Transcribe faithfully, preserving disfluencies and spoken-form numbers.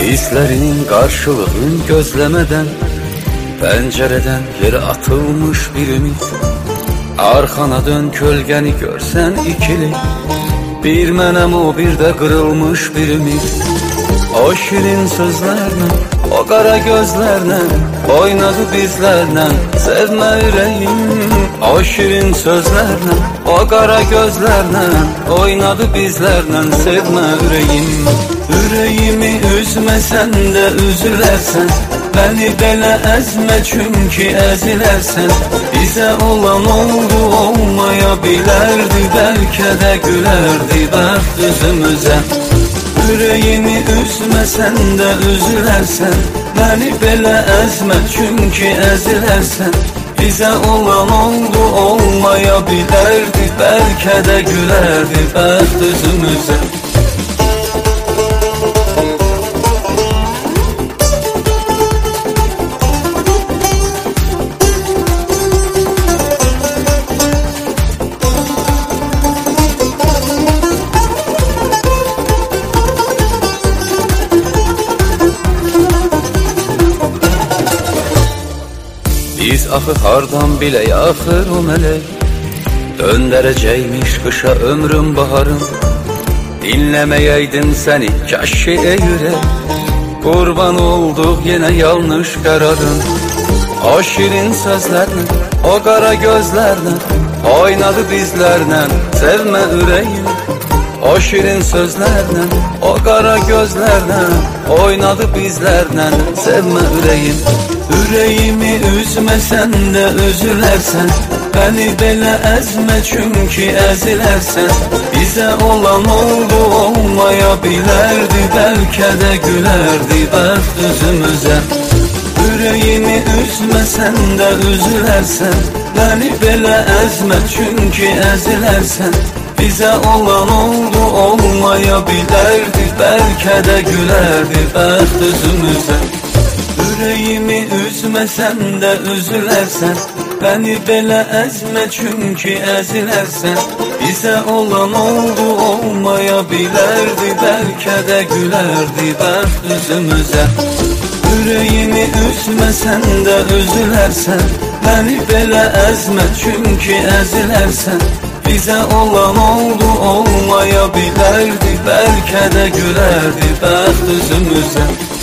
Hislerinin karşılığını gözlemeden pencereden yere atılmış bir ümit. Arkana dön, kölgeni görsen ikili. Bir mənem o, bir de kırılmış bir ümit. O şirin sözlerle, o kara gözlerle oynadı bizlerle, sevme yüreğim. O şirin sözlerle, o kara gözlerle oynadı bizlerle, sevme yüreğim. Yüreğimi üzmesen de üzülersen, beni belə əzmə çünkü əzilərsən. Bize olan oldu, olmaya bilərdi, belki de gülerdi bəxt üzümüzə. Yüreğimi üzmesen de üzülersen, beni belə əzmə çünkü əzilərsən. Bize olan oldu, olmaya bilərdi, belki de gülerdi bəxt üzümüzə. Biz axı hardan bilək axır o mələk, döndərəcəkmiş qışa ömrüm baharım. Dinləməyəydin səni kaş ki ey ürək, qurban olduq yenə yanlış qərarın. O şirin sözlərlə, o qara gözlərlə oynadı bizlərlə, sevmə ürəyim. O şirin sözlərlə, o qara gözlərlə oynadı bizlərlə, sevmə ürəyim. Yüreğimi üzmesen de üzülersen, beni belə əzmə çünkü əzilərsən. Bize olan oldu, olmaya bilərdi, belki de gülerdi bəxt üzümüzə. Yüreğimi üzmesen de üzülersen, beni belə əzmə çünkü əzilərsən. Bize olan oldu, olmaya bilərdi, belki de gülerdi bəxt üzümüzə. Yüreğimi üzmesen de üzülersen, beni belə əzmə çünkü əzilərsən. Bize olan oldu, olmaya bilərdi, belki de gülerdi bəxt üzümüzə. Yüreğimi üzmesen de üzülersen, beni belə əzmə çünkü əzilərsən. Bize olan oldu, olmaya bilərdi, belki de gülerdi bəxt üzümüzə.